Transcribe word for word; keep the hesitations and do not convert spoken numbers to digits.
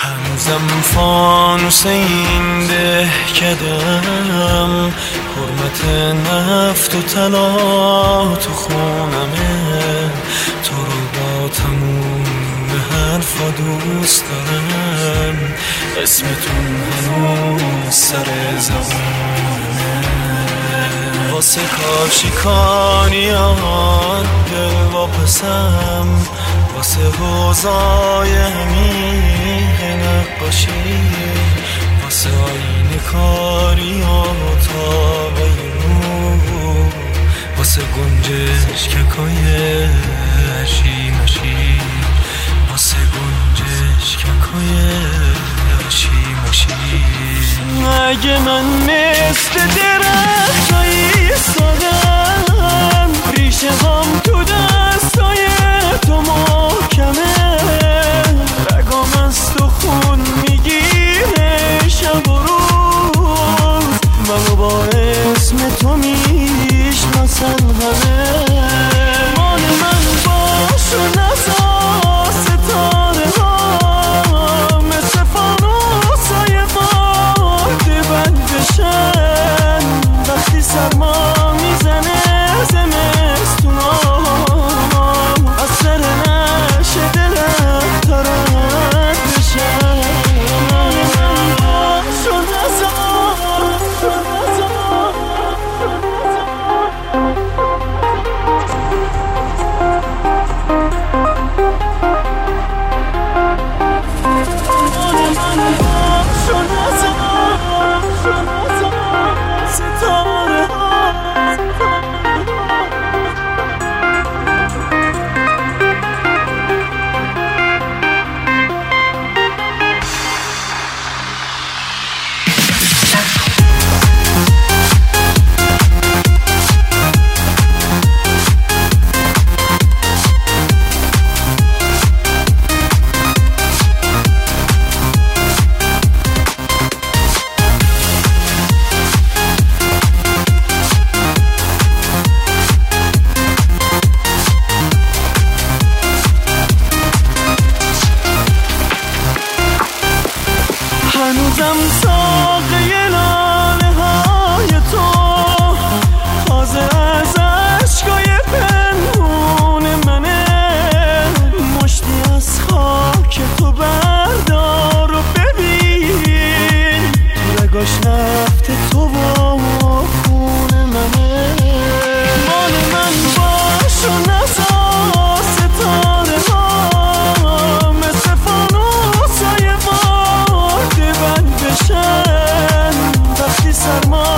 هنوزم فانوس این دهکدم، حرمت نفت و طلا تو خونمه، تو رو با تموم حرفا دوست دارم، اسمتون هنوز سر زبانه. واسه کاشیکانیان دل واپسم، واسه حوضای همین نقاشی، واسه آینه کاری و تابای نور، واسه گنجش ککای هشی مشی، واسه گنجش ککای هشی مشی. اگه من مثل درختایی سادم، ریشه هم تو دستای تو محکمه، رگام از تو خون میگیره شب و روز، منو با اسم تو میشناسن همه. مال من باش و نزار ستاره ها مثل فانوسای باد بند بشن، وقتی سرما میزنه زمستونا، از سر نشه دلم تا رد بشن. مال من باش و نزار ستاره ها. هنوزم ساقه لاله های تو تازه از عشقای پنهون منه، مشتی از خاک تو بردار و ببین، تو رگاش نفت تو و خون منه. مال من باش و نزار ستاره ها مثل فانوسای باد بند بشن، وقتی سرما